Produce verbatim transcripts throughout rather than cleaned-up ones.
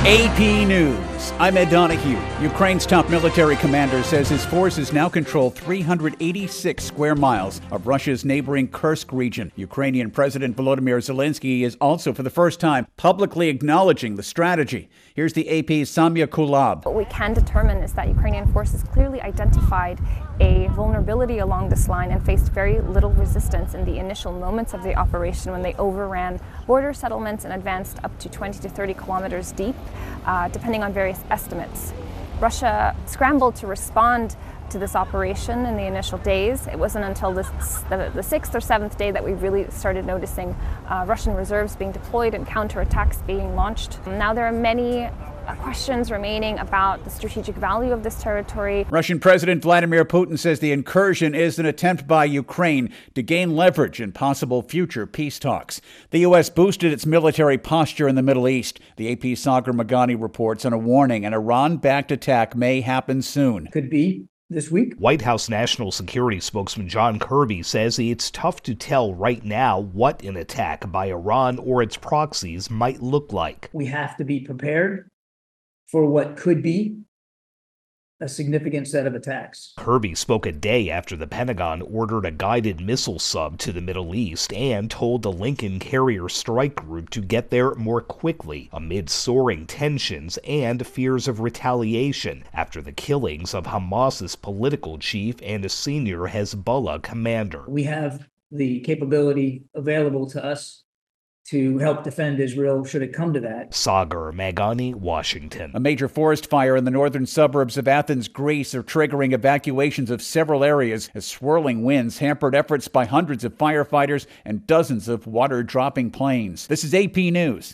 A P News. I'm Ed Donahue. Ukraine's top military commander says his forces now control three hundred eighty-six square miles of Russia's neighboring Kursk region. Ukrainian President Volodymyr Zelensky is also, for the first time, publicly acknowledging the strategy. Here's the A P's Samia Kulab. What we can determine is that Ukrainian forces clearly identified a vulnerability along this line and faced very little resistance in the initial moments of the operation when they overran border settlements and advanced up to twenty to thirty kilometers deep, uh, depending on various estimates. Russia scrambled to respond to this operation in the initial days. It wasn't until the, the, the sixth or seventh day that we really started noticing uh, Russian reserves being deployed and counterattacks being launched. Now there are many uh, questions remaining about the strategic value of this territory. Russian President Vladimir Putin says the incursion is an attempt by Ukraine to gain leverage in possible future peace talks. The U S boosted its military posture in the Middle East. The A P's Sagar Meghani reports on a warning an Iran-backed attack may happen soon. Could be this week. White House National Security spokesman John Kirby says it's tough to tell right now what an attack by Iran or its proxies might look like. We have to be prepared for what could be a significant set of attacks. Kirby spoke a day after the Pentagon ordered a guided missile sub to the Middle East and told the Lincoln Carrier Strike Group to get there more quickly amid soaring tensions and fears of retaliation after the killings of Hamas's political chief and a senior Hezbollah commander. We have the capability available to us to help defend Israel should it come to that. Sagar Meghani, Washington. A major forest fire in the northern suburbs of Athens, Greece, are triggering evacuations of several areas as swirling winds hampered efforts by hundreds of firefighters and dozens of water-dropping planes. This is A P News.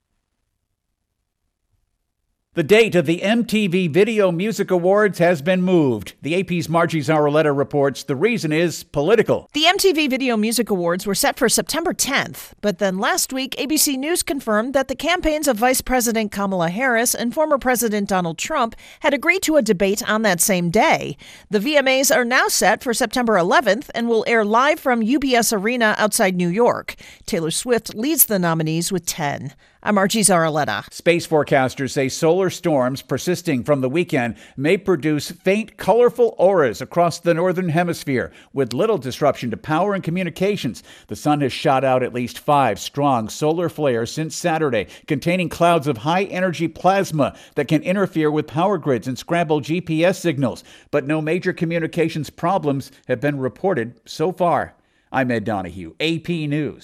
The date of the M T V Video Music Awards has been moved. The A P's Margie Zaraletta reports the reason is political. The M T V Video Music Awards were set for September tenth, but then last week, A B C News confirmed that the campaigns of Vice President Kamala Harris and former President Donald Trump had agreed to a debate on that same day. The V M As are now set for September eleventh and will air live from U B S Arena outside New York. Taylor Swift leads the nominees with ten. I'm Margie Zaraletta. Space forecasters say solar storms persisting from the weekend may produce faint, colorful auras across the northern hemisphere with little disruption to power and communications. The sun has shot out at least five strong solar flares since Saturday, containing clouds of high-energy plasma that can interfere with power grids and scramble G P S signals. But no major communications problems have been reported so far. I'm Ed Donahue, A P News.